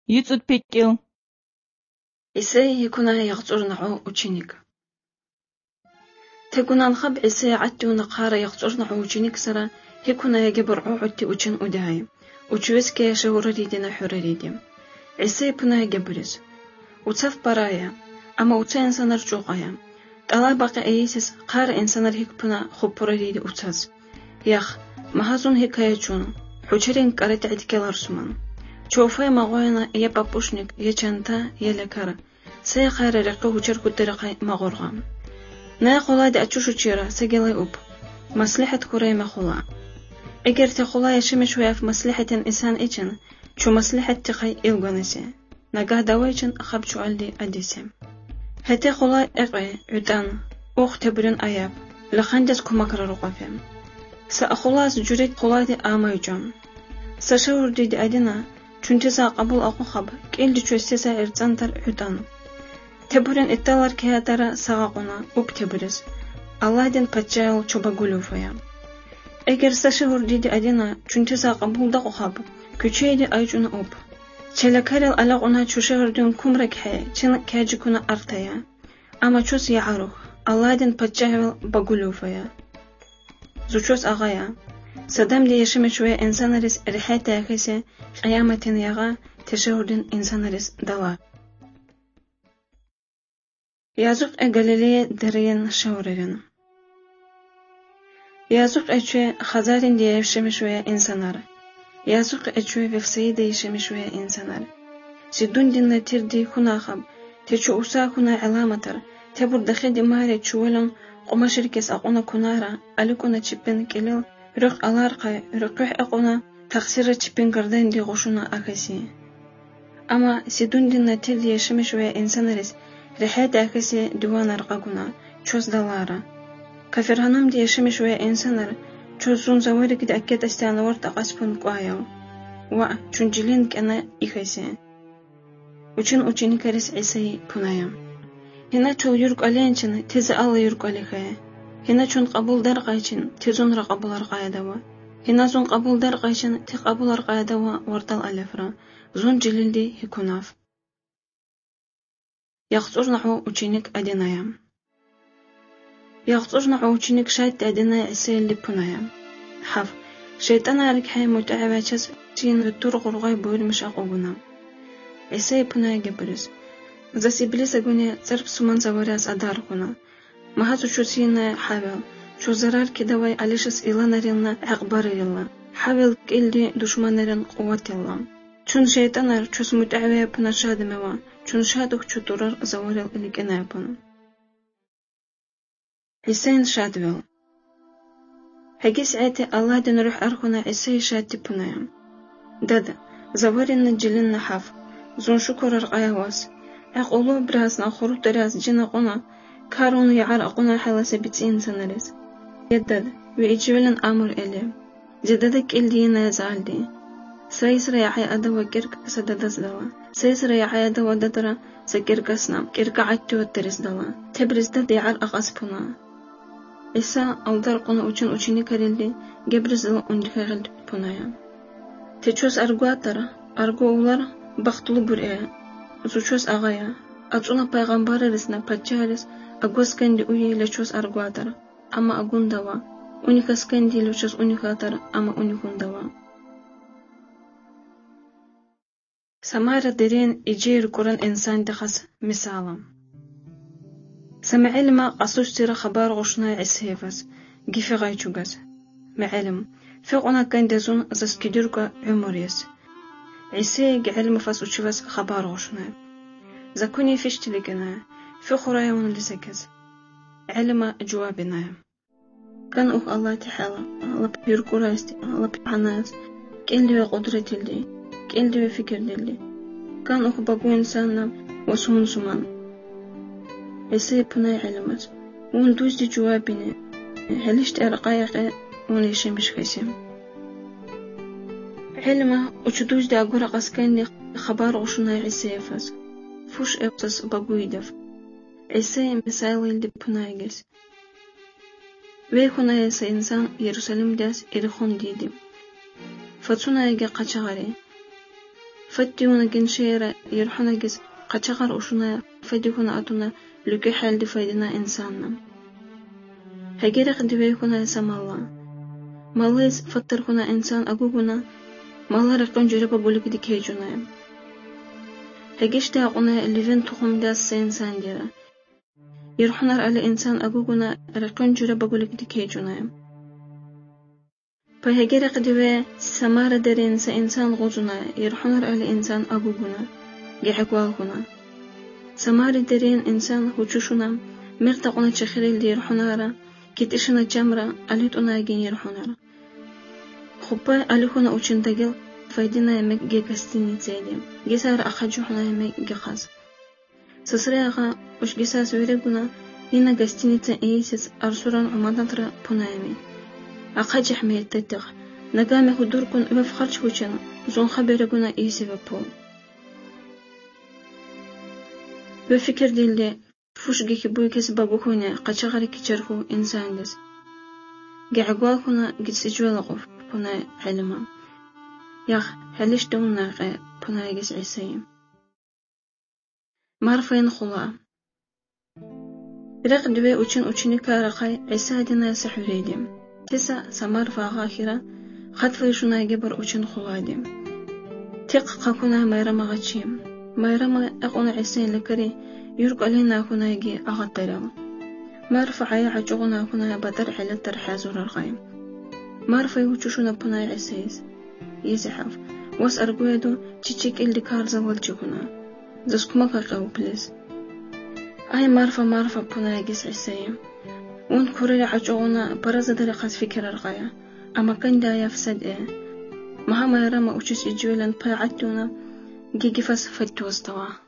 Юцут пекил. عيسى يكون يغطر نعو وشينيك تكون نخب عيسى عتو نقهار يغطر نعو وشينيك سرا يكون يجبر عودتي وشين وداي وشويسك يشور ريدنا حريدي عيسى بنا يجبرز وتصف برايا أما وتصف إنسان رجوعيا تلا بقى أيسس قار إنسان رهيك بنا خبر ريدي وتصف يخ ما هزون هيك يجون حجرين كارت عدك الرسمان شوفي مغوينا يا بابوشنك يا جنتا يا لكارا سي خير رقه وجر كدرقه مغورغام نا خولاد اتشوشو تشيرا سجلي اوب مصلحه كوري مخولا اگر تخولا يشمش ويا في مصلحه انسان ايجن شو مصلحه تخي الغنسي نغا داويجن خبچو علدي اديسم هتي خولا اقي عدان اوخ تبرن اياب لخندس كوماكر رقفم ساخلاص جريت خولادي امايجون سشور دي ادينا چونتسا قبول اقو خب كيلدي چوستسا ارزانتر عدان تبرن اتالار كهاتارا ساقونا اوب تبرس الله دين پچايل چوبا گلوفايا اگر سشور دي ادينا چونتسا قبول دقو خب كچيدي ايجونا اوب چلكارل الاقونا چوشور دين كمرك حي چن كاجكونا ارتايا اما چوس يعروخ الله دين پچايل بگلوفايا زوچوس اغايا صدام دي يشمشوية إنسانرس رحاتا خيسي قيامة يغا تشهدن إنسانرس دوا يازوق أغليلية درين شوررين يازوق أجوى خزارين دي يشمشوية إنسانر يازوق أجوى بفسي دي يشمشوية إنسانر سيدون دين نتير دي خنا خب تشو أسا خنا علامتر تبور دخي دي ماري تشوالن قما شركس أقونا كنارا ألوكونا تشبين كليل رق الارقى رقح اقونا تقصير تشبين قردين دي غشونا اكسي اما سيدون دي نتيل دي يشمشوية انسانرس رحات اكسي دوان رقاقونا چوز دلارا كافرهانم دي يشمشوية انسانر چوز زون زوارك دي اكيد استانور تقاسبون قوايو چونجلين كأنا اكسي وچن كارس عيسي پونايا هنا چو يرق علينچن تز الله يرق عليخي هنا چون قبول در قايچن تزون را قبول رقايا دوا هنا زون قبول در قايچن تي قبول رقايا دوا ورطال الافرا زون جليلدي هكوناف يخطر نحو وچينك ادينايا يخطر نحو وچينك شايت ادينايا عسي اللي بونايا حف شيطان عليك حي متعبا چس تين الطرق رغاي بول مش اقوبنا عسي بونايا جبرس زاسي بليس اقوني ترب سومان زوارياس ادارقنا ما هاتو شوسينا حاول شو زرار كدواي عليشس إلانارينا عقباريلا حاول كيلدي دشمنارين قواتيلا چون شيطانار چوس متعوية بنا شادموا چون شادوك چو دورار زواريل اللي كنابنا حسين شادويل هجيس عيتي الله دين روح أرخونا عيسي شادي بنايم دادا زوارينا جلنا حاف زون شكر رقايواس عقولو براسنا خروج دراس جنا قونا كارون يعار أقونا حلاسة بتين سنرس يدد ويجولن أمر إليه جددك إلدينا زعلدي سيسر يحيى أدوى كيرك سددس دوا سيسر يحيى أدوى ددرا سكيركسنا كيرك عدتو الترس دوا تبرز دد يعار أغسبنا إسا أولدار قونا وچن وچيني كاريلدي جبرز دل أندخيغل بنايا تچوس أرغواتر أرغو أولار بختلو برئة زوچوس أغايا أجونا پیغمبر رسنا پچارس أقوس كندي أوي لچوس أرغواتر أما أقون دوا أونيكس كندي لچوس أونيكاتر أما أونيكون دوا سمارة درين إجير قرن إنسان دخس مثالا سمعلم قصوش تيرا خبار غشنا عسيفس جيفي غايچوغس معلم فقنا كان دزون زسكديرك عمريس عسي علم فاس وچوس خبار غشنا زكوني فيش لكنا في خرايا ونلسكز علم جوابنا كان أخ الله تحالة الله بيركوراستي الله بحناس كل قدرة اللي كل فكر اللي كان أخ بقو إنسان وسون سمان يسيب بنا علمت وندوز دي جوابنا هلشت أرقايق ونيشي مش خيسيم علم وشدوز دي أقول قسكني خبار غشنا عسيفاس فوش ابتس بقويدف عيسى مثالي اللي بنايجس ويخونا يسا إنسان يروسالم داس إرخون ديدي فتونا يجا قچغاري فتيونا جنشيرة يرحنا جس قشغر أشنا فديكونا أتونا لكي حال دفايدنا إنساننا هجرق دبيكونا سما الله ماليز فتركونا إنسان أقوبنا مالا رقم جربا بولك دي كيجونا هجيش تاقونا اللي فين تخم داس إنسان ديرا يرحنا على إنسان أقوبنا رقم جربا بولك دي كيجونا فهجرق دبي سمارة درين إنسان غوزنا يرحنا على إنسان أقوبنا جحقواكونا سمارة درين إنسان هجوشنا مرتقونا تشخيري اللي يرحنا كتشنا جمرة أليتونا جين يرحنا خبا أليكونا أوشن دقل فايدنا يمك جيكستيني تزيدي جسار أخجوحنا يمك جيقاس سسريغا وش جساس ويرقنا لنا جستيني تأيسس أرسوران عمادنتر بنايمي أخجح ميتتغ نقامي هدوركن مفخرش وشن زون خبيرقنا إيسي ببول بفكر ديلي فوش جيكي بوي كسبابو هنا قشغري كيشرخو إنسان جس جعقواكونا جسجوال غف بنا علما ياخ هلش دونا غير بنا جس عسيم معرفين خلا رق دبي أوشني كارقاي عسادنا سحوريدم تسا سمار فاغاخرة خطفي شنا جبر أوشن خلادم تق قاكونا ميرما غتشيم ميرما أقونا عسين لكري يرق علينا كنا يجي أغطرام ما رفعي عجونا كنا بدر على الترحازور الغايم ما رفعي وجوشنا بنا عسيس يزحف واس أرجويدو تشيك اللي كارزا والجونا زسكما كاقو بليز أي ما رفع بنا يجيس عسيم وان كوري عجونا برز درقات فكر الغاية أما كان دا يفسد مهما يرى ما أوشيس إجويلان باعتونا جيجي فاس فتوستوا